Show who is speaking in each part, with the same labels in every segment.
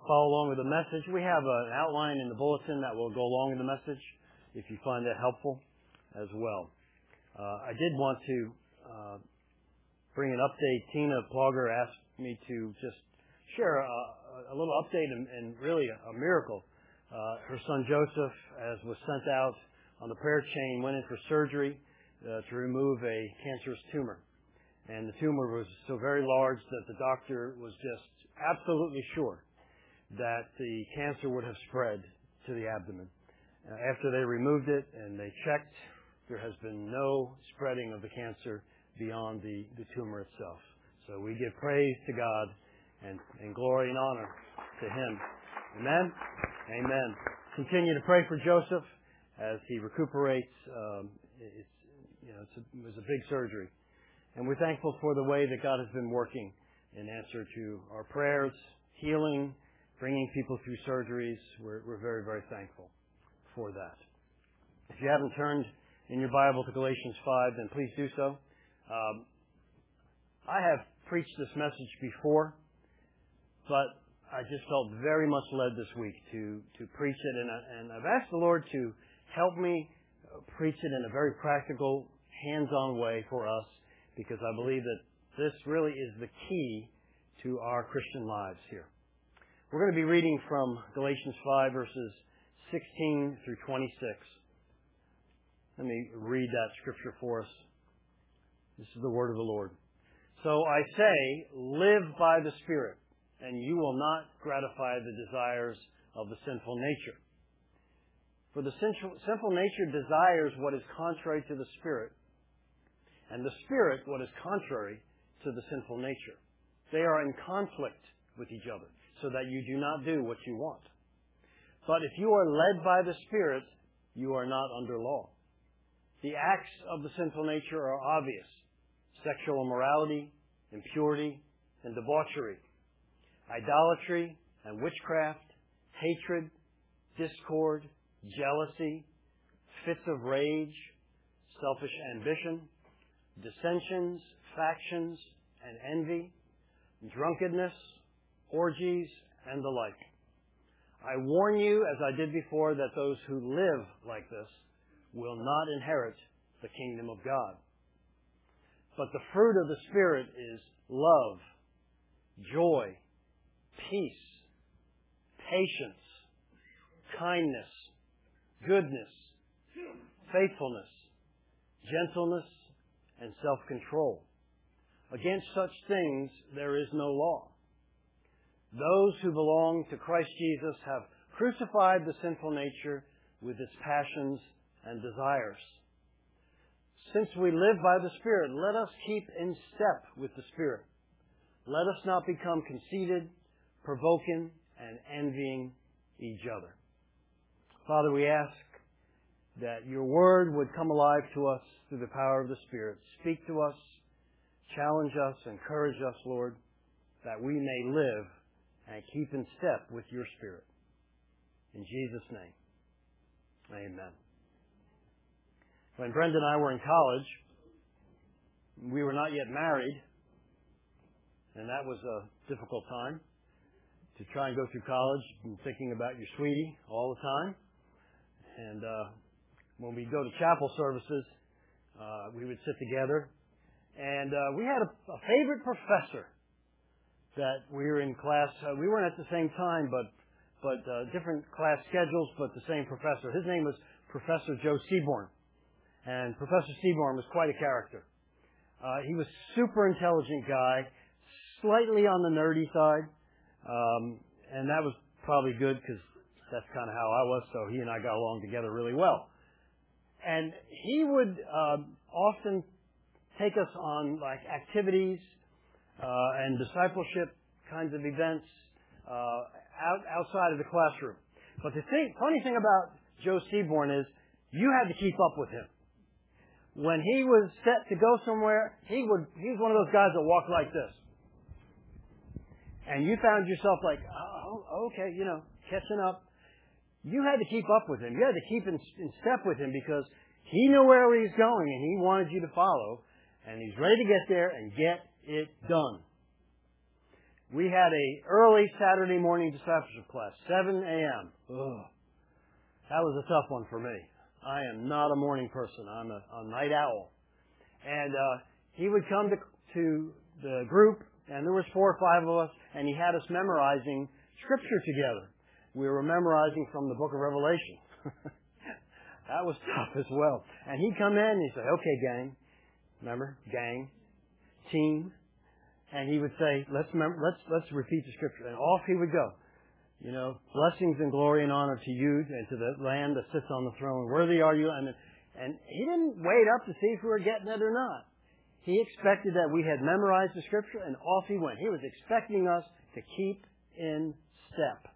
Speaker 1: follow along with the message, we have an outline in the bulletin that will go along with the message, if you find that helpful as well. I did want to bring an update. Tina Plogger asked me to just share a little update and really a miracle. Her son Joseph, as was sent out on the prayer chain, went in for surgery to remove a cancerous tumor. And the tumor was so very large that the doctor was just absolutely sure that the cancer would have spread to the abdomen. After they removed it and they checked, there has been no spreading of the cancer beyond the tumor itself. So we give praise to God and glory and honor to Him. Amen? Amen. Continue to pray for Joseph as he recuperates. It was a big surgery. And we're thankful for the way that God has been working in answer to our prayers, healing, bringing people through surgeries. We're very, very thankful for that. If you haven't turned in your Bible to Galatians 5, then please do so. I have preached this message before, but I just felt very much led this week to preach it, and I've asked the Lord to help me preach it in a very practical, hands-on way for us, because I believe that this really is the key to our Christian lives here. We're going to be reading from Galatians 5, verses 16 through 26. Let me read that scripture for us. This is the word of the Lord. So I say, live by the Spirit, and you will not gratify the desires of the sinful nature. For the sinful nature desires what is contrary to the Spirit, and the Spirit what is contrary to the sinful nature. They are in conflict with each other, so that you do not do what you want. But if you are led by the Spirit, you are not under law. The acts of the sinful nature are obvious: sexual immorality, impurity, and debauchery, idolatry and witchcraft, hatred, discord, jealousy, fits of rage, selfish ambition, dissensions, factions, and envy, drunkenness, orgies, and the like. I warn you, as I did before, that those who live like this will not inherit the kingdom of God. But the fruit of the Spirit is love, joy, peace, patience, kindness, goodness, faithfulness, gentleness, and self-control. Against such things there is no law. Those who belong to Christ Jesus have crucified the sinful nature with its passions and desires. Since we live by the Spirit, let us keep in step with the Spirit. Let us not become conceited, provoking, and envying each other. Father, we ask that your word would come alive to us through the power of the Spirit. Speak to us, challenge us, encourage us, Lord, that we may live and keep in step with your Spirit. In Jesus' name, amen. When Brenda and I were in college, we were not yet married, and that was a difficult time to try and go through college and thinking about your sweetie all the time. And when we go to chapel services, we would sit together, and we had a favorite professor that we were in class. We weren't at the same time, but different class schedules, but the same professor. His name was Professor Joe Seaborn. And Professor Seaborn was quite a character. He was a super intelligent guy, slightly on the nerdy side, and that was probably good because that's kind of how I was, so he and I got along together really well. And he would often take us on like activities and discipleship kinds of events outside of the classroom. But the funny thing about Joe Seaborn is you had to keep up with him. When he was set to go somewhere, he was one of those guys that walked like this. And you found yourself like, oh, okay, catching up. You had to keep up with him. You had to keep in step with him because he knew where he was going and he wanted you to follow. And he's ready to get there and get it done. we had a early Saturday morning discipleship class, 7 a.m. Ugh. That was a tough one for me. I am not a morning person. I'm a night owl. And he would come to the group, and there was 4 or 5 of us, and he had us memorizing Scripture together. We were memorizing from the book of Revelation. That was tough as well. And he'd come in and he'd say, okay, gang. Remember? Gang. Team. And he would say, let's repeat the Scripture. And off he would go. You know, blessings and glory and honor to you and to the Lamb that sits on the throne. Worthy are you. And he didn't wait up to see if we were getting it or not. He expected that we had memorized the Scripture, and off he went. He was expecting us to keep in step.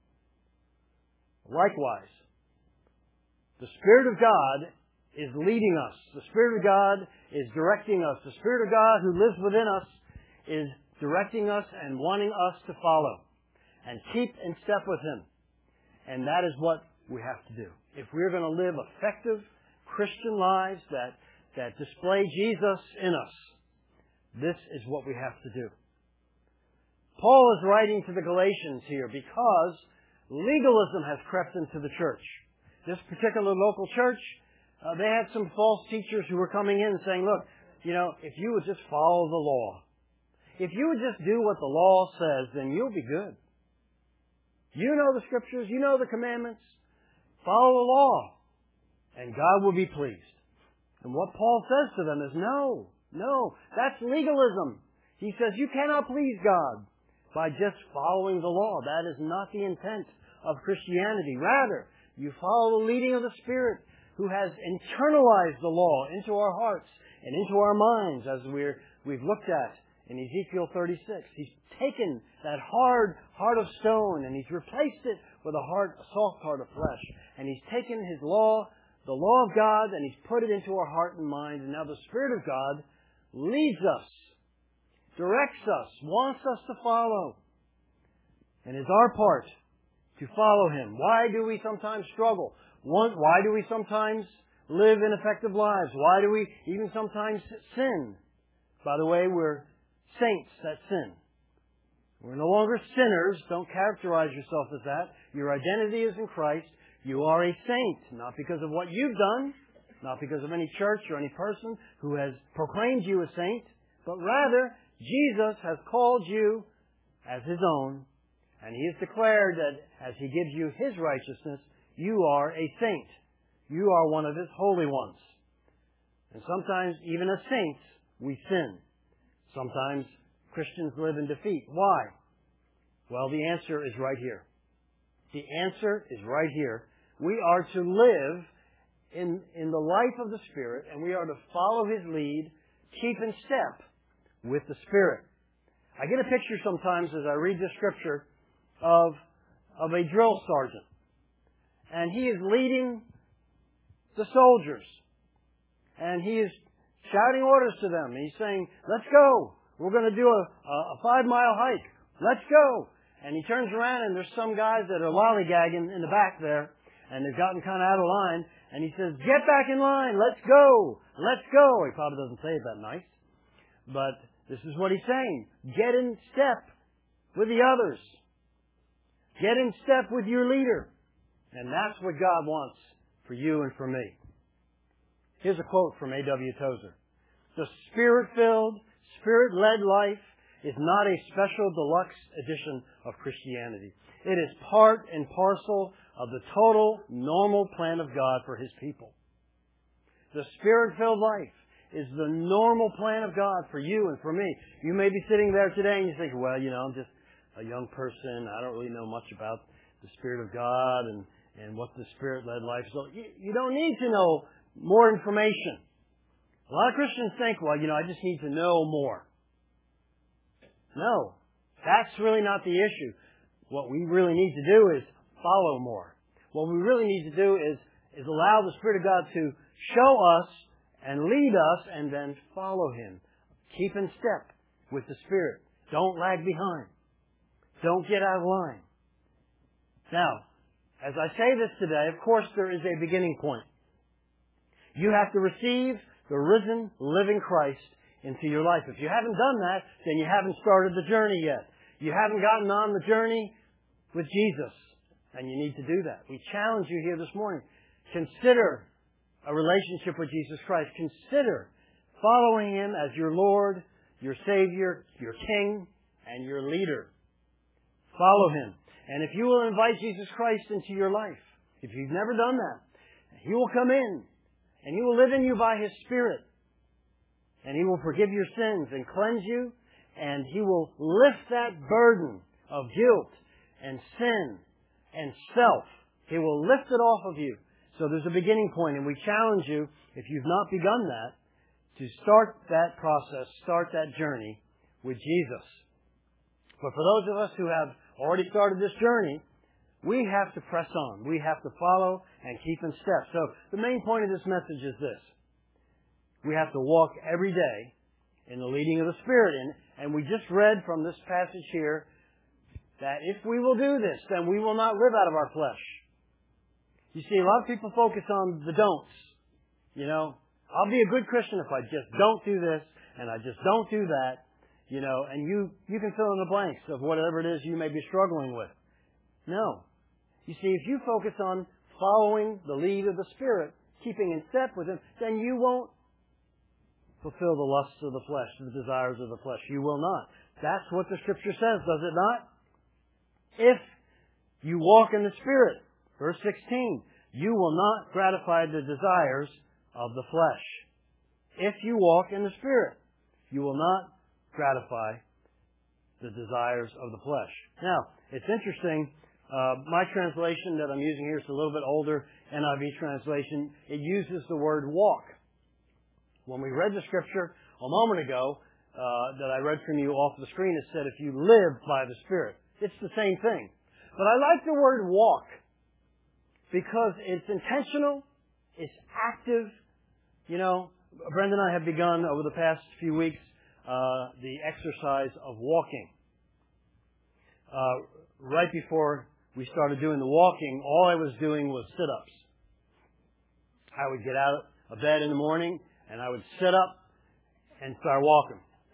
Speaker 1: Likewise, the Spirit of God is leading us. The Spirit of God is directing us. The Spirit of God who lives within us is directing us and wanting us to follow and keep in step with Him. And that is what we have to do. If we're going to live effective Christian lives that display Jesus in us, this is what we have to do. Paul is writing to the Galatians here because legalism has crept into the church. This particular local church, they had some false teachers who were coming in saying, look, you know, if you would just follow the law, if you would just do what the law says, then you'll be good. You know the Scriptures, you know the commandments, follow the law, and God will be pleased. And what Paul says to them is, no, that's legalism. He says you cannot please God by just following the law. That is not the intent of Christianity. Rather, you follow the leading of the Spirit who has internalized the law into our hearts and into our minds, as we've looked at in Ezekiel 36. He's taken that hard heart of stone and He's replaced it with a soft heart of flesh. And He's taken His law, the law of God, and He's put it into our heart and mind. And now the Spirit of God leads us, directs us, wants us to follow. And it's our part to follow Him. Why do we sometimes struggle? Why do we sometimes live ineffective lives? Why do we even sometimes sin? By the way, we're saints that sin. We're no longer sinners. Don't characterize yourself as that. Your identity is in Christ. You are a saint, not because of what you've done, not because of any church or any person who has proclaimed you a saint, but rather Jesus has called you as His own, and He has declared that as He gives you His righteousness, you are a saint. You are one of His holy ones. And sometimes, even as saints, we sin. Sometimes Christians live in defeat. Why? Well, the answer is right here. The answer is right here. We are to live in the life of the Spirit, and we are to follow His lead, keep in step with the Spirit. I get a picture sometimes as I read the Scripture of a drill sergeant. And he is leading the soldiers. And he is shouting orders to them. And he's saying, let's go. We're going to do a 5-mile hike. Let's go. And he turns around and there's some guys that are lollygagging in the back there. And they've gotten kind of out of line. And he says, get back in line. Let's go. Let's go. He probably doesn't say it that nice. But this is what he's saying. Get in step with the others. Get in step with your leader. And that's what God wants for you and for me. Here's a quote from A.W. Tozer. The Spirit-filled, Spirit-led life is not a special deluxe edition of Christianity. It is part and parcel of the total normal plan of God for His people. The Spirit-filled life is the normal plan of God for you and for me. You may be sitting there today and you think, well, you know, I'm just a young person. I don't really know much about the Spirit of God and what the Spirit-led life is. So you don't need to know more information. A lot of Christians think, well, you know, I just need to know more. No, that's really not the issue. What we really need to do is follow more. What we really need to do is allow the Spirit of God to show us and lead us and then follow Him. Keep in step with the Spirit. Don't lag behind. Don't get out of line. Now, as I say this today, of course there is a beginning point. You have to receive the risen, living Christ into your life. If you haven't done that, then you haven't started the journey yet. You haven't gotten on the journey with Jesus, and you need to do that. We challenge you here this morning. Consider a relationship with Jesus Christ. Consider following Him as your Lord, your Savior, your King, and your leader. Follow Him. And if you will invite Jesus Christ into your life, if you've never done that, He will come in and He will live in you by His Spirit. And He will forgive your sins and cleanse you, and He will lift that burden of guilt and sin and self. He will lift it off of you. So there's a beginning point, and we challenge you, if you've not begun that, to start that process, start that journey with Jesus. But for those of us who have already started this journey, we have to press on. We have to follow and keep in step. So the main point of this message is this. We have to walk every day in the leading of the Spirit. And we just read from this passage here that if we will do this, then we will not live out of our flesh. You see, a lot of people focus on the don'ts. You know, I'll be a good Christian if I just don't do this and I just don't do that. You know, and you can fill in the blanks of whatever it is you may be struggling with. No. You see, if you focus on following the lead of the Spirit, keeping in step with Him, then you won't fulfill the lusts of the flesh, the desires of the flesh. You will not. That's what the Scripture says, does it not? If you walk in the Spirit, verse 16, you will not gratify the desires of the flesh. If you walk in the Spirit, you will not gratify the desires of the flesh. Now, it's interesting. My translation that I'm using here is a little bit older, NIV translation. It uses the word walk. When we read the Scripture a moment ago that I read from you off the screen, it said, if you live by the Spirit. It's the same thing. But I like the word walk because it's intentional, it's active. You know, Brenda and I have begun over the past few weeks the exercise of walking. Right before we started doing the walking, all I was doing was sit-ups. I would get out of bed in the morning and I would sit up and start walking.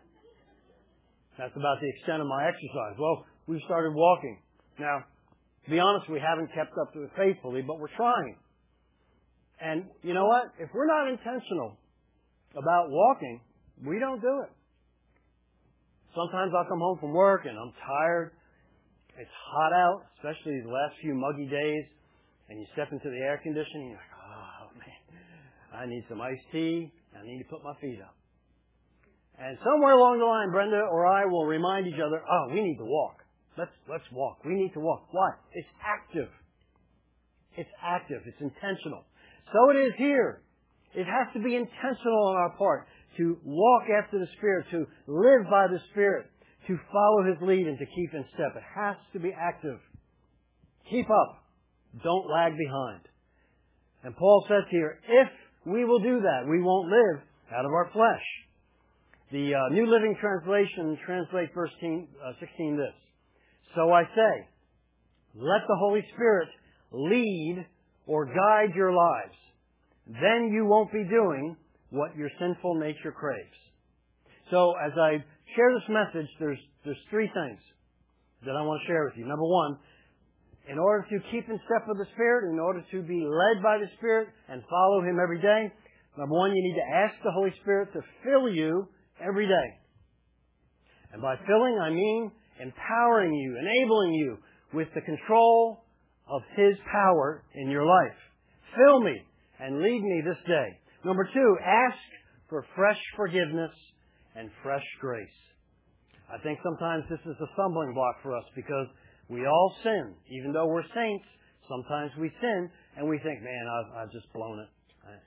Speaker 1: That's about the extent of my exercise. Well, we've started walking. Now, to be honest, we haven't kept up to it faithfully, but we're trying. And you know what? If we're not intentional about walking, we don't do it. Sometimes I'll come home from work and I'm tired. It's hot out, especially the last few muggy days, and you step into the air conditioning, you're like, oh man, I need some iced tea, I need to put my feet up. And somewhere along the line, Brenda or I will remind each other, oh, we need to walk. Let's walk. We need to walk. Why? It's active. It's active. It's intentional. So it is here. It has to be intentional on our part to walk after the Spirit, to live by the Spirit, to follow His lead and to keep in step. It has to be active. Keep up. Don't lag behind. And Paul says here, if we will do that, we won't live out of our flesh. The New Living Translation translates verse 16 this. So I say, let the Holy Spirit lead or guide your lives. Then you won't be doing what your sinful nature craves. So as I share this message, there's three things that I want to share with you. Number one, in order to keep in step with the Spirit, in order to be led by the Spirit and follow Him every day, number one, you need to ask the Holy Spirit to fill you every day. And by filling, I mean empowering you, enabling you with the control of His power in your life. Fill me and lead me this day. Number two, ask for fresh forgiveness and fresh grace. I think sometimes this is a stumbling block for us because we all sin. Even though we're saints, sometimes we sin and we think, man, I've just blown it.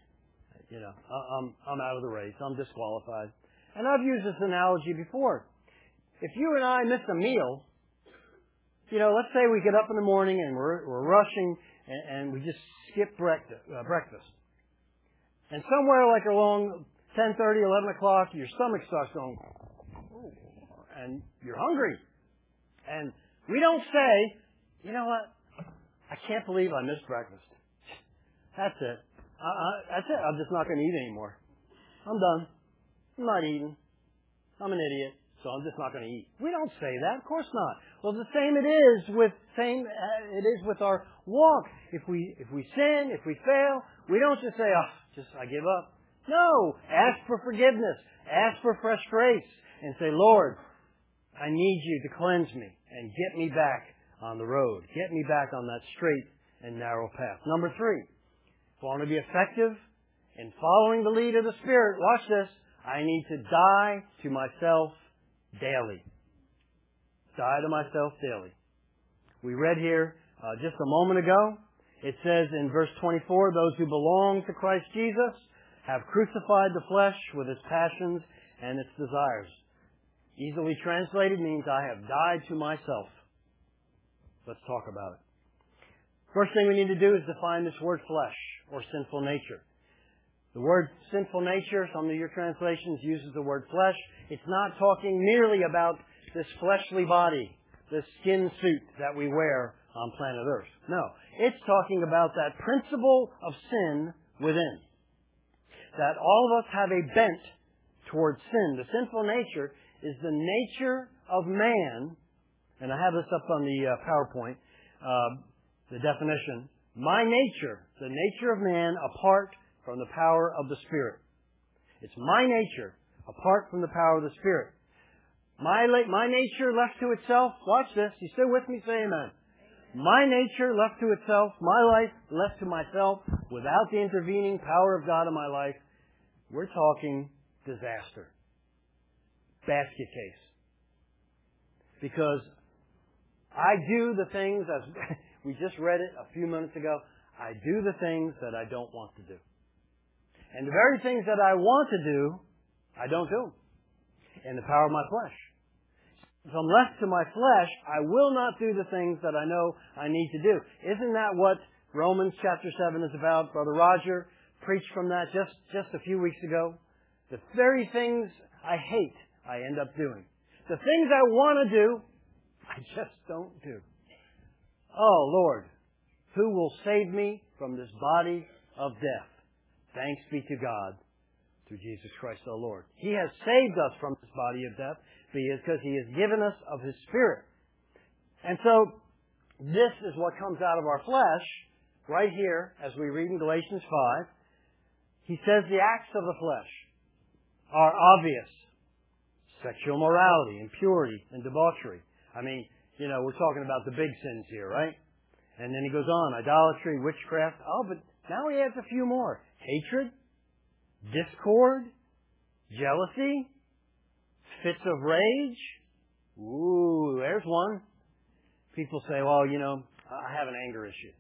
Speaker 1: I'm out of the race. I'm disqualified. And I've used this analogy before. If you and I miss a meal, let's say we get up in the morning and we're rushing and we just skip breakfast. And somewhere like along 10:30, 11 o'clock, your stomach starts going, oh, and you're hungry. And we don't say, you know what, I can't believe I missed breakfast. That's it. That's it. I'm just not going to eat anymore. I'm done. I'm not eating. I'm an idiot. so I'm just not going to eat. We don't say that. Of course not. Well, the same it is with our walk. If we sin, if we fail, we don't just say, I give up. No. Ask for forgiveness. Ask for fresh grace. And say, Lord, I need you to cleanse me and get me back on the road. Get me back on that straight and narrow path. Number 3, if I want to be effective in following the lead of the Spirit, watch this, I need to die to myself daily. Die to myself daily. We read here just a moment ago, it says in verse 24, those who belong to Christ Jesus have crucified the flesh with its passions and its desires. Easily translated means I have died to myself. Let's talk about it. First thing we need to do is define this word flesh or sinful nature. The word sinful nature, some of your translations uses the word flesh. It's not talking merely about this fleshly body, this skin suit that we wear on planet Earth. No, it's talking about that principle of sin within. That all of us have a bent towards sin. The sinful nature is the nature of man, and I have this up on the PowerPoint, the definition. My nature, the nature of man apart from the power of the Spirit. It's my nature apart from the power of the Spirit. My nature left to itself, watch this, you still with me? Say amen. My nature left to itself, my life left to myself, without the intervening power of God in my life, we're talking disaster. Basket case. Because I do the things, as we just read it a few minutes ago, I do the things that I don't want to do. And the very things that I want to do, I don't do. In the power of my flesh. If I'm left to my flesh, I will not do the things that I know I need to do. Isn't that what Romans chapter 7 is about? Brother Roger preached from that just a few weeks ago. The very things I hate, I end up doing. The things I want to do, I just don't do. Oh, Lord, who will save me from this body of death? Thanks be to God through Jesus Christ our Lord. He has saved us from this body of death because He has given us of His Spirit. And so, this is what comes out of our flesh, right here, as we read in Galatians 5. He says the acts of the flesh are obvious. Sexual morality, impurity, and debauchery. I mean, we're talking about the big sins here, right? And then he goes on, idolatry, witchcraft. Oh, but now he adds a few more. Hatred, discord, jealousy, fits of rage. Ooh, there's one. People say, well, I have an anger issue.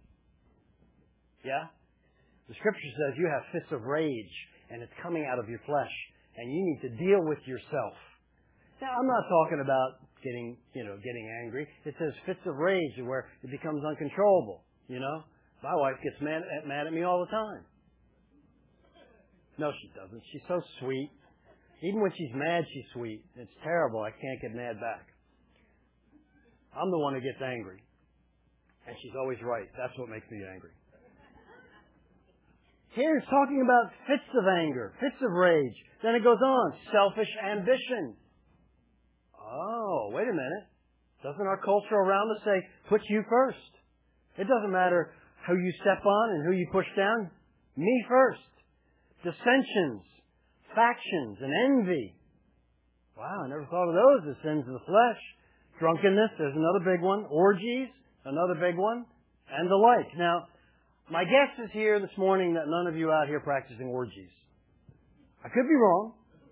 Speaker 1: Yeah? The Scripture says you have fits of rage, and it's coming out of your flesh, and you need to deal with yourself. Now, I'm not talking about getting angry. It says fits of rage where it becomes uncontrollable, My wife gets mad at me all the time. No, she doesn't. She's so sweet. Even when she's mad, she's sweet. It's terrible. I can't get mad back. I'm the one who gets angry. And she's always right. That's what makes me angry. Here it's talking about fits of anger, fits of rage. Then it goes on, selfish ambition. Oh, wait a minute. Doesn't our culture around us say, put you first? It doesn't matter who you step on and who you push down. Me first. Dissensions, factions, and envy. Wow, I never thought of those as sins of the flesh. Drunkenness, there's another big one. Orgies, another big one. And the like. Now, my guess is here this morning that none of you out here practicing orgies. I could be wrong.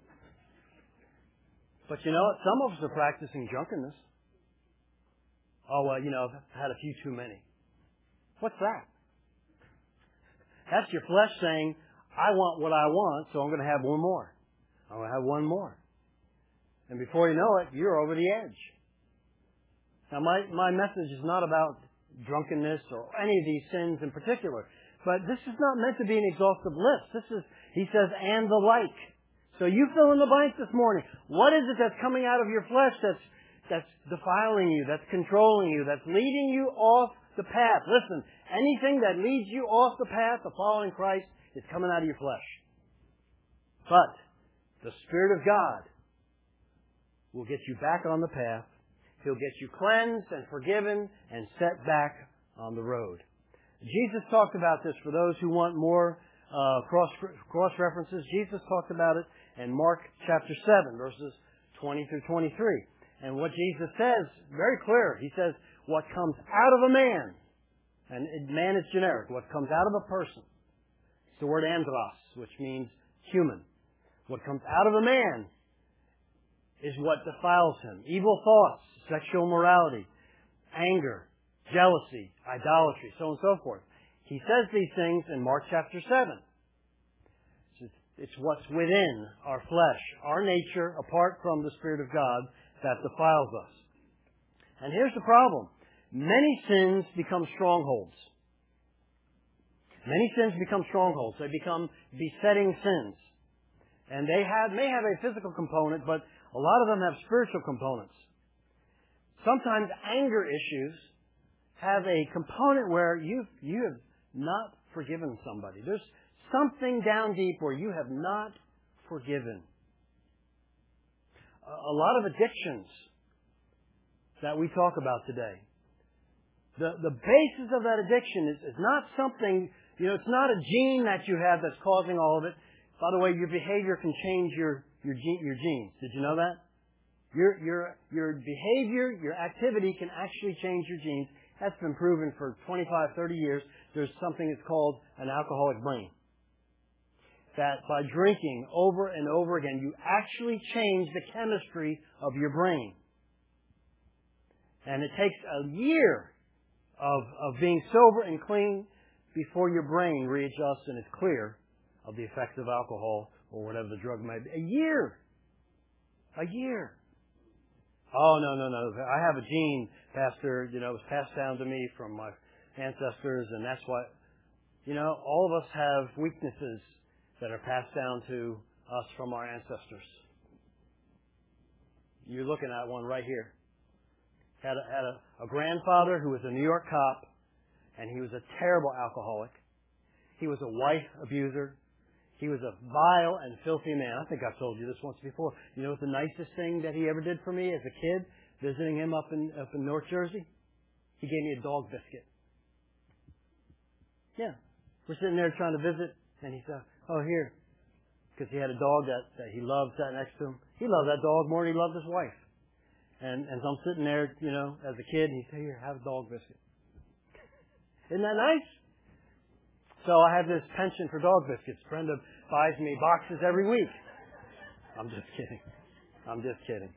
Speaker 1: But you know what? Some of us are practicing drunkenness. Oh, well, I've had a few too many. What's that? That's your flesh saying, I want what I want, so I'm going to have one more. I'm going to have one more. And before you know it, you're over the edge. Now, my message is not about drunkenness or any of these sins in particular. But this is not meant to be an exhaustive list. He says, and the like. So you fill in the blank this morning. What is it that's coming out of your flesh that's defiling you, that's controlling you, that's leading you off the path? Listen, anything that leads you off the path of following Christ is coming out of your flesh. But the Spirit of God will get you back on the path. He'll get you cleansed and forgiven and set back on the road. Jesus talked about this for those who want more cross references. Jesus talked about it in Mark chapter 7, verses 20 through 23. And what Jesus says, very clear, He says, what comes out of a man, and man is generic, what comes out of a person, it's the word andros, which means human. What comes out of a man is what defiles him. Evil thoughts, sexual immorality, anger, jealousy, idolatry, so on and so forth. He says these things in Mark chapter 7. It's what's within our flesh, our nature, apart from the Spirit of God, that defiles us. And here's the problem. Many sins become strongholds. Many sins become strongholds. They become besetting sins. And they may have a physical component, but a lot of them have spiritual components. Sometimes anger issues have a component where you have not forgiven somebody. There's something down deep where you have not forgiven. A lot of addictions that we talk about today. The basis of that addiction is not something, it's not a gene that you have that's causing all of it. By the way, your behavior can change your genes. Did you know that? Your behavior, your activity can actually change your genes. That's been proven for 25, 30 years. There's something that's called an alcoholic brain. That by drinking over and over again, you actually change the chemistry of your brain. And it takes a year of being sober and clean before your brain readjusts and is clear of the effects of alcohol or whatever the drug might be. A year. Oh, no. I have a gene, Pastor. It was passed down to me from my ancestors, and that's why, all of us have weaknesses that are passed down to us from our ancestors. You're looking at one right here. Had a grandfather who was a New York cop, and he was a terrible alcoholic. He was a wife abuser. He was a vile and filthy man. I think I've told you this once before. You know what the nicest thing that he ever did for me as a kid, visiting him up in North Jersey? He gave me a dog biscuit. Yeah. We're sitting there trying to visit, and he said, oh, here. Because he had a dog that he loved sat next to him. He loved that dog more than he loved his wife. And so I'm sitting there, as a kid, and he said, here, have a dog biscuit. Isn't that nice? So I have this penchant for dog biscuits. Brenda buys me boxes every week. I'm just kidding.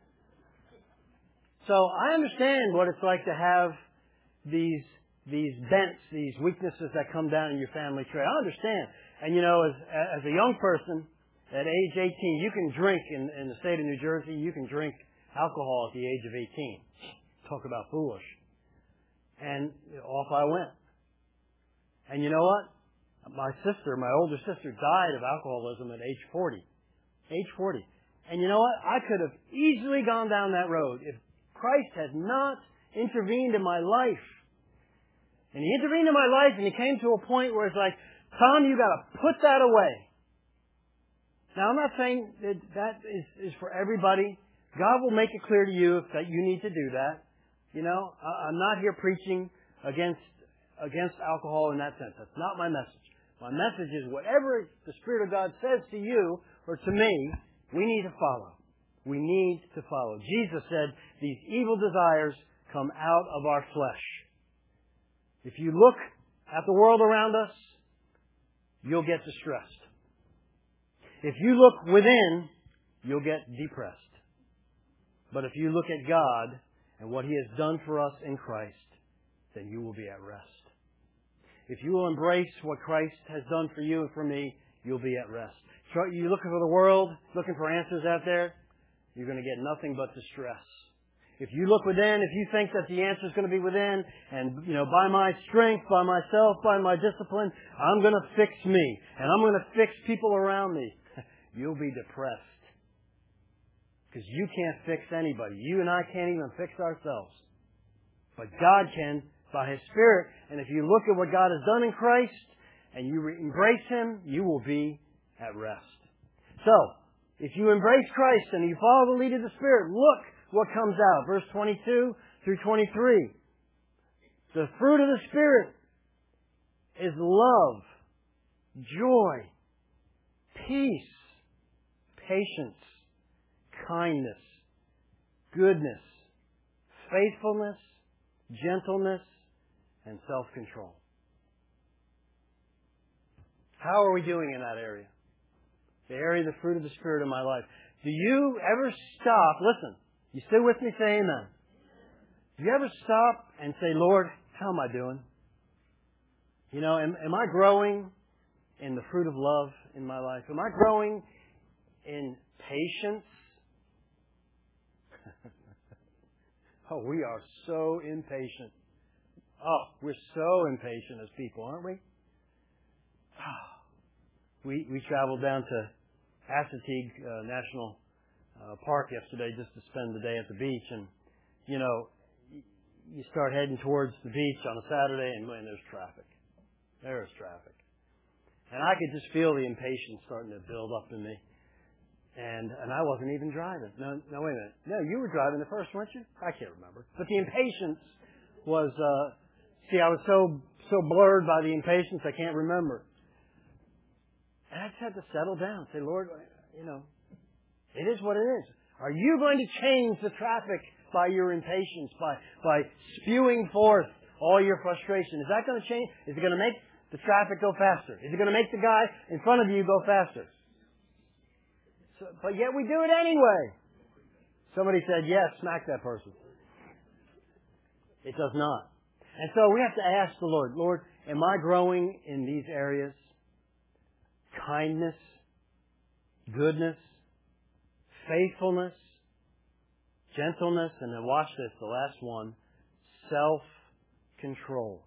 Speaker 1: So I understand what it's like to have these bents, these weaknesses that come down in your family tree. I understand. And as a young person, at age 18, you can drink in the state of New Jersey, you can drink alcohol at the age of 18. Talk about foolish. And off I went. And you know what? My older sister, died of alcoholism at age 40. Age 40. And you know what? I could have easily gone down that road if Christ had not intervened in my life. And He intervened in my life, and He came to a point where it's like, Tom, you got to put that away. Now, I'm not saying that is for everybody. God will make it clear to you that you need to do that. I'm not here preaching against alcohol in that sense. That's not my message. My message is whatever the Spirit of God says to you or to me, we need to follow. We need to follow. Jesus said these evil desires come out of our flesh. If you look at the world around us, you'll get distressed. If you look within, you'll get depressed. But if you look at God and what He has done for us in Christ, then you will be at rest. If you will embrace what Christ has done for you and for me, you'll be at rest. You're looking for the world, looking for answers out there, you're going to get nothing but distress. If you look within, if you think that the answer is going to be within, and, by my strength, by myself, by my discipline, I'm going to fix me, and I'm going to fix people around me, you'll be depressed. Because you can't fix anybody. You and I can't even fix ourselves. But God can by His Spirit. And if you look at what God has done in Christ and you embrace Him, you will be at rest. So, If you embrace Christ and you follow the lead of the Spirit, look what comes out. Verse 22 through 23. The fruit of the Spirit is love, joy, peace, patience, kindness, goodness, faithfulness, gentleness, and self-control. How are we doing in that area? The area of the fruit of the Spirit in my life. Do you ever stop? Listen, you still with me? Say amen. Do you ever stop and say, Lord, how am I doing? You know, am I growing in the fruit of love in my life? Am I growing in patience? Oh, we are so impatient. Oh, we're so impatient as people, aren't we? We traveled down to Assateague National Park yesterday just to spend the day at the beach. And, you know, you start heading towards the beach on a Saturday and, man, there's traffic. There is traffic. And I could just feel the impatience starting to build up in me. And I wasn't even driving. No, wait a minute. No, you were driving the first, weren't you? I can't remember. But the impatience was, I was so blurred by the impatience, I can't remember. And I just had to settle down. Say, Lord, you know, it is what it is. Are you going to change the traffic by your impatience, by spewing forth all your frustration? Is that going to change? Is it going to make the traffic go faster? Is it going to make the guy in front of you go faster? But yet we do it anyway. Somebody said, yes, smack that person. It does not. And so we have to ask the Lord, Lord, am I growing in these areas? Kindness, goodness, faithfulness, gentleness, and then watch this, the last one, self-control.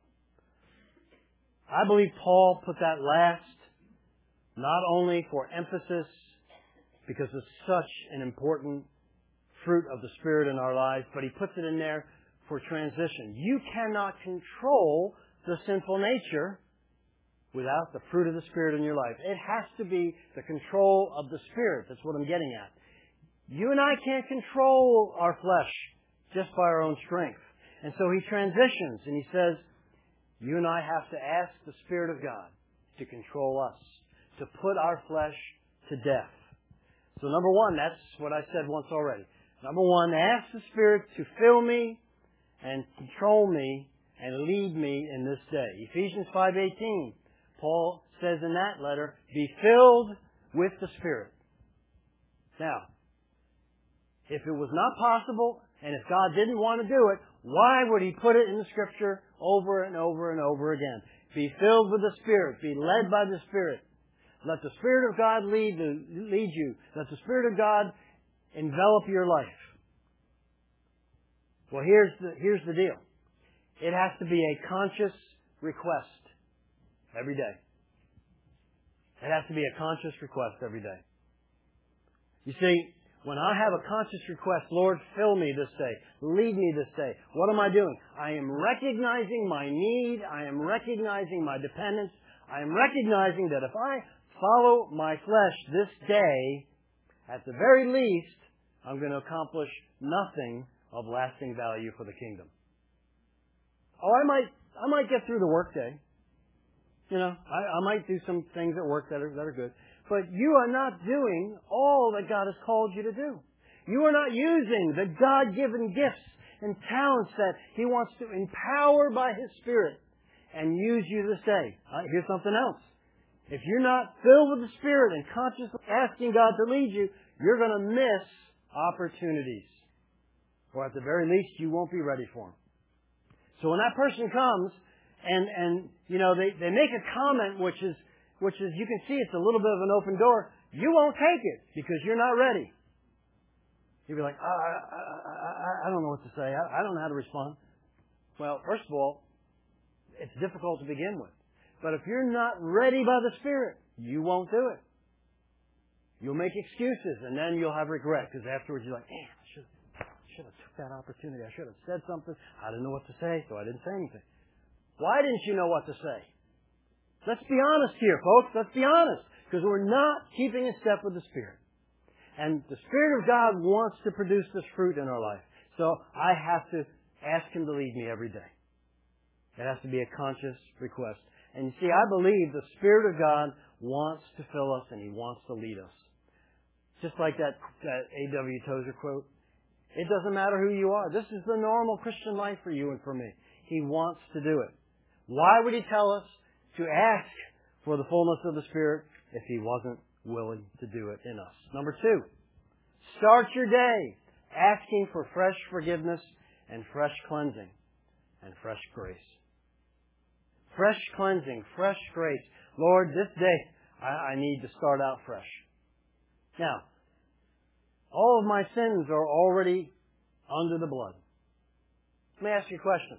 Speaker 1: I believe Paul put that last not only for emphasis, because it's such an important fruit of the Spirit in our lives, but he puts it in there for transition. You cannot control the sinful nature without the fruit of the Spirit in your life. It has to be the control of the Spirit. That's what I'm getting at. You and I can't control our flesh just by our own strength. And so he transitions and he says, you and I have to ask the Spirit of God to control us, to put our flesh to death. So number one, that's what I said once already. Number one, ask the Spirit to fill me and control me and lead me in this day. Ephesians 5:18, Paul says in that letter, be filled with the Spirit. Now, if it was not possible, and if God didn't want to do it, why would He put it in the Scripture over and over and over again? Be filled with the Spirit. Be led by the Spirit. Let the Spirit of God lead you. Let the Spirit of God envelop your life. Well, here's the deal. It has to be a conscious request every day. It has to be a conscious request every day. You see, when I have a conscious request, Lord, fill me this day. Lead me this day. What am I doing? I am recognizing my need. I am recognizing my dependence. I am recognizing that if I follow my flesh this day, at the very least, I'm going to accomplish nothing of lasting value for the kingdom. Oh, I might get through the workday. You know, I might do some things at work that are good. But you are not doing all that God has called you to do. You are not using the God-given gifts and talents that He wants to empower by His Spirit and use you this day. Here's something else. If you're not filled with the Spirit and consciously asking God to lead you, you're going to miss opportunities. Or at the very least, you won't be ready for them. So when that person comes and you know, they make a comment which is, you can see it's a little bit of an open door, you won't take it because you're not ready. You'll be like, I don't know what to say. I don't know how to respond. Well, first of all, it's difficult to begin with. But if you're not ready by the Spirit, you won't do it. You'll make excuses, and then you'll have regret, because afterwards you're like, man, I should have took that opportunity. I should have said something. I didn't know what to say, so I didn't say anything. Why didn't you know what to say? Let's be honest here, folks. Let's be honest, because we're not keeping in step with the Spirit. And the Spirit of God wants to produce this fruit in our life. So I have to ask Him to lead me every day. It has to be a conscious request. And you see, I believe the Spirit of God wants to fill us and He wants to lead us. Just like that A.W. Tozer quote. It doesn't matter who you are. This is the normal Christian life for you and for me. He wants to do it. Why would He tell us to ask for the fullness of the Spirit if He wasn't willing to do it in us? Number 2, start your day asking for fresh forgiveness and fresh cleansing and fresh grace. Fresh cleansing, fresh grace. Lord, this day I need to start out fresh. Now, all of my sins are already under the blood. Let me ask you a question.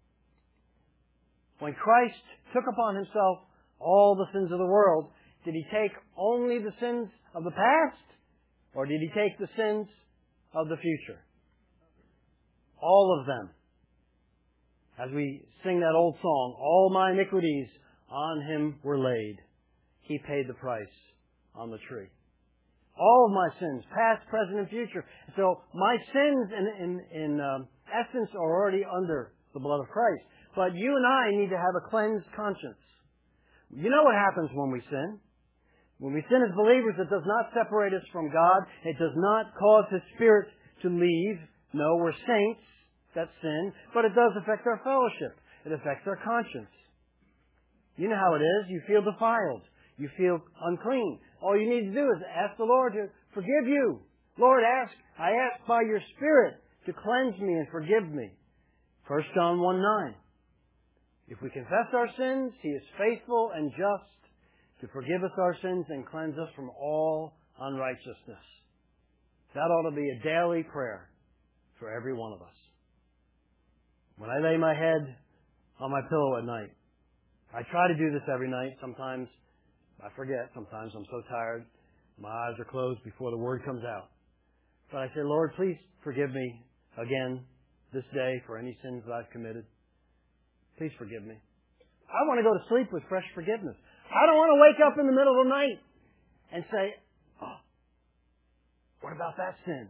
Speaker 1: When Christ took upon Himself all the sins of the world, did He take only the sins of the past? Or did He take the sins of the future? All of them. As we sing that old song, all my iniquities on Him were laid. He paid the price on the tree. All of my sins, past, present, and future. So my sins, in essence, are already under the blood of Christ. But you and I need to have a cleansed conscience. You know what happens when we sin? When we sin as believers, it does not separate us from God. It does not cause His Spirit to leave. No, we're saints that sin, but it does affect our fellowship. It affects our conscience. You know how it is. You feel defiled. You feel unclean. All you need to do is ask the Lord to forgive you. Lord, I ask by your Spirit to cleanse me and forgive me. 1 John 1:9. If we confess our sins, He is faithful and just to forgive us our sins and cleanse us from all unrighteousness. That ought to be a daily prayer for every one of us. When I lay my head on my pillow at night, I try to do this every night. Sometimes I forget. Sometimes I'm so tired, my eyes are closed before the Word comes out. But I say, Lord, please forgive me again this day for any sins that I've committed. Please forgive me. I want to go to sleep with fresh forgiveness. I don't want to wake up in the middle of the night and say, oh, what about that sin?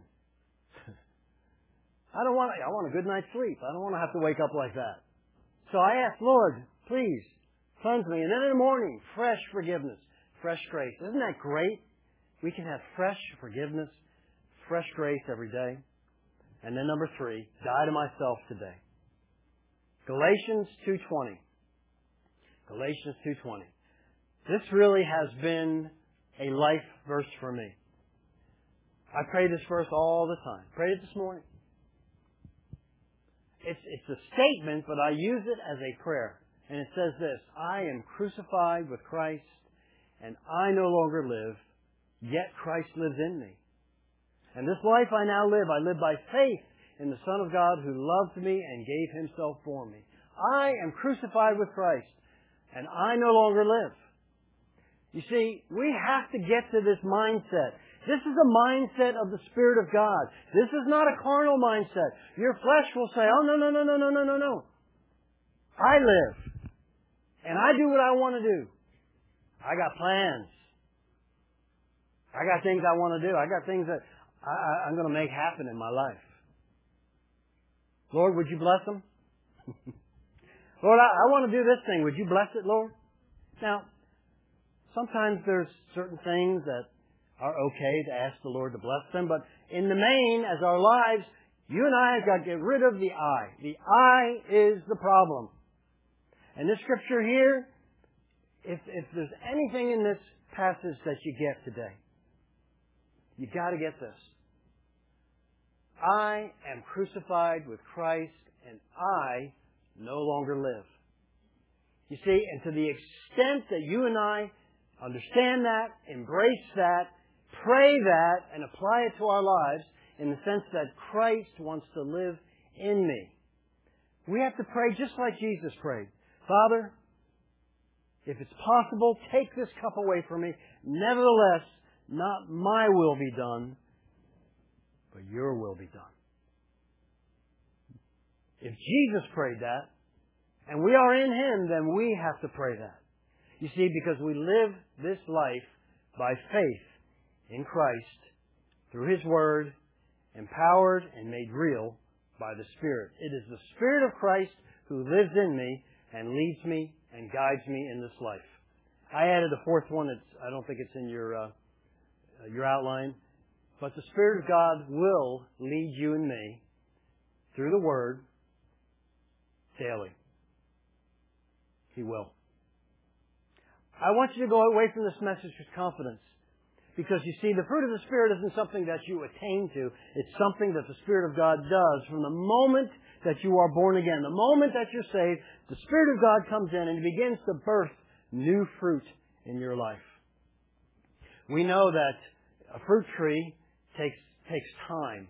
Speaker 1: I want a good night's sleep. I don't want to have to wake up like that. So I ask, Lord, please cleanse me. And then in the morning, fresh forgiveness, fresh grace. Isn't that great? We can have fresh forgiveness, fresh grace every day. And then number 3, die to myself today. Galatians 2:20. Galatians 2:20. This really has been a life verse for me. I pray this verse all the time. Prayed it this morning. It's a statement, but I use it as a prayer. And it says this: I am crucified with Christ, and I no longer live, yet Christ lives in me. And this life I now live, I live by faith in the Son of God who loved me and gave Himself for me. I am crucified with Christ, and I no longer live. You see, we have to get to this mindset. This is a mindset of the Spirit of God. This is not a carnal mindset. Your flesh will say, oh, no. I live. And I do what I want to do. I got plans. I got things I want to do. I got things that I'm going to make happen in my life. Lord, would you bless them? Lord, I want to do this thing. Would you bless it, Lord? Now, sometimes there's certain things that are okay to ask the Lord to bless them, but in the main, as our lives, you and I have got to get rid of the I. The I is the problem. And this scripture here, if there's anything in this passage that you get today, you got to get this. I am crucified with Christ, and I no longer live. You see, and to the extent that you and I understand that, embrace that, pray that, and apply it to our lives in the sense that Christ wants to live in me, we have to pray just like Jesus prayed. Father, if it's possible, take this cup away from me. Nevertheless, not my will be done, but your will be done. If Jesus prayed that, and we are in Him, then we have to pray that. You see, because we live this life by faith in Christ through His Word, empowered and made real by the Spirit. It is the Spirit of Christ who lives in me and leads me and guides me in this life. I added a fourth one. I don't think it's in your outline. But the Spirit of God will lead you and me through the Word daily. He will. I want you to go away from this message with confidence. Because you see, the fruit of the Spirit isn't something that you attain to. It's something that the Spirit of God does from the moment that you are born again. The moment that you're saved, the Spirit of God comes in and He begins to birth new fruit in your life. We know that a fruit tree takes time.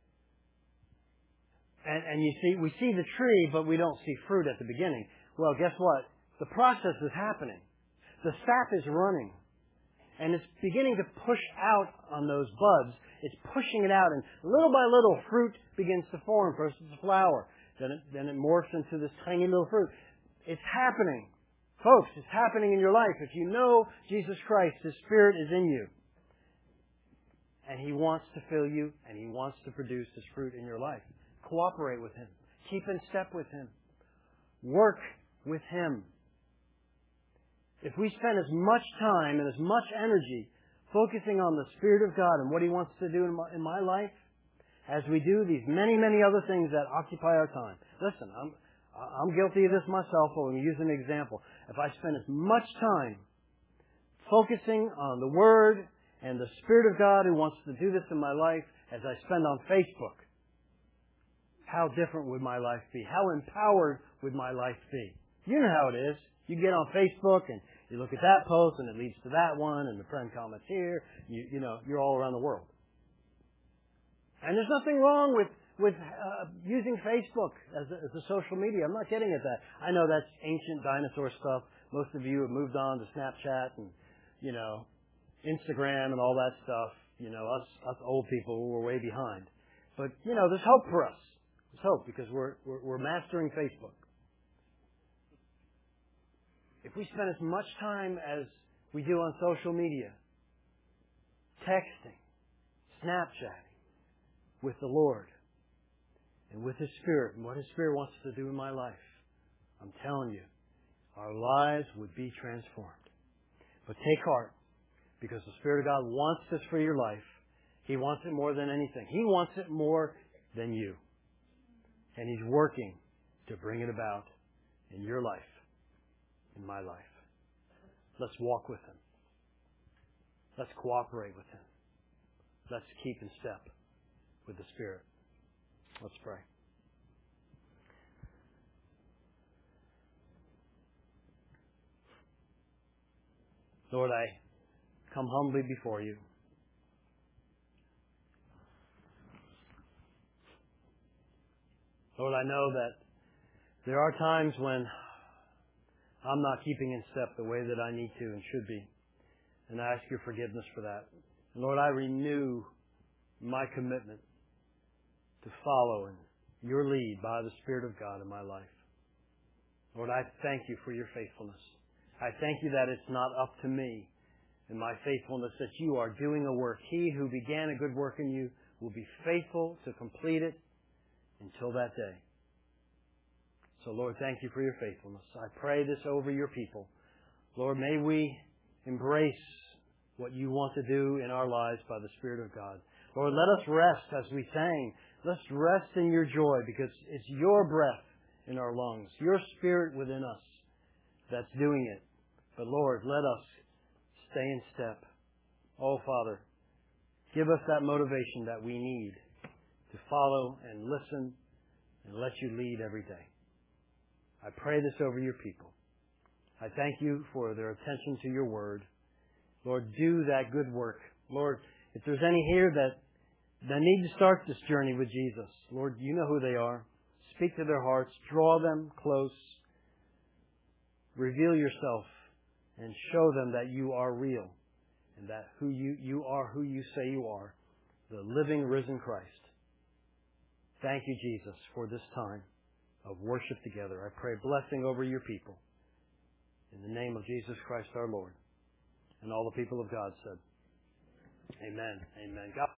Speaker 1: And you see, we see the tree, but we don't see fruit at the beginning. Well, guess what? The process is happening. The sap is running. And it's beginning to push out on those buds. It's pushing it out, and little by little, fruit begins to form. First it's a flower. Then it morphs into this tiny little fruit. It's happening. Folks, it's happening in your life. If you know Jesus Christ, His Spirit is in you. And He wants to fill you, and He wants to produce His fruit in your life. Cooperate with Him. Keep in step with Him. Work with Him. If we spend as much time and as much energy focusing on the Spirit of God and what He wants to do in my life, as we do these many, many other things that occupy our time. Listen, I'm guilty of this myself, but I'm using an example. If I spend as much time focusing on the Word and the Spirit of God who wants to do this in my life as I spend on Facebook, how different would my life be? How empowered would my life be? You know how it is. You get on Facebook and you look at that post and it leads to that one and the friend comments here. You know, you're all around the world. And there's nothing wrong with using Facebook as a social media. I'm not getting at that. I know that's ancient dinosaur stuff. Most of you have moved on to Snapchat and, you know, Instagram and all that stuff. You know, us old people, we're way behind. But, you know, there's hope for us. There's hope because we're mastering Facebook. If we spend as much time as we do on social media, texting, Snapchatting with the Lord and with His Spirit and what His Spirit wants to do in my life, I'm telling you, our lives would be transformed. But take heart, because the Spirit of God wants this for your life. He wants it more than anything. He wants it more than you. And He's working to bring it about in your life, in my life. Let's walk with Him. Let's cooperate with Him. Let's keep in step with the Spirit. Let's pray. Lord, I come humbly before You. Lord, I know that there are times when I'm not keeping in step the way that I need to and should be. And I ask Your forgiveness for that. And Lord, I renew my commitment to follow in Your lead by the Spirit of God in my life. Lord, I thank You for Your faithfulness. I thank You that it's not up to me and my faithfulness, that You are doing a work. He who began a good work in you will be faithful to complete it until that day. So, Lord, thank You for Your faithfulness. I pray this over Your people. Lord, may we embrace what You want to do in our lives by the Spirit of God. Lord, let us rest as we sang. Let's rest in Your joy because it's Your breath in our lungs, Your Spirit within us that's doing it. But, Lord, let us stay in step. Oh, Father, give us that motivation that we need to follow and listen and let You lead every day. I pray this over Your people. I thank You for their attention to Your Word. Lord, do that good work. Lord, if there's any here that need to start this journey with Jesus, Lord, You know who they are. Speak to their hearts. Draw them close. Reveal Yourself and show them that You are real and that you are who You say You are, the living, risen Christ. Thank You, Jesus, for this time of worship together. I pray blessing over Your people. In the name of Jesus Christ our Lord. And all the people of God said, Amen. Amen. God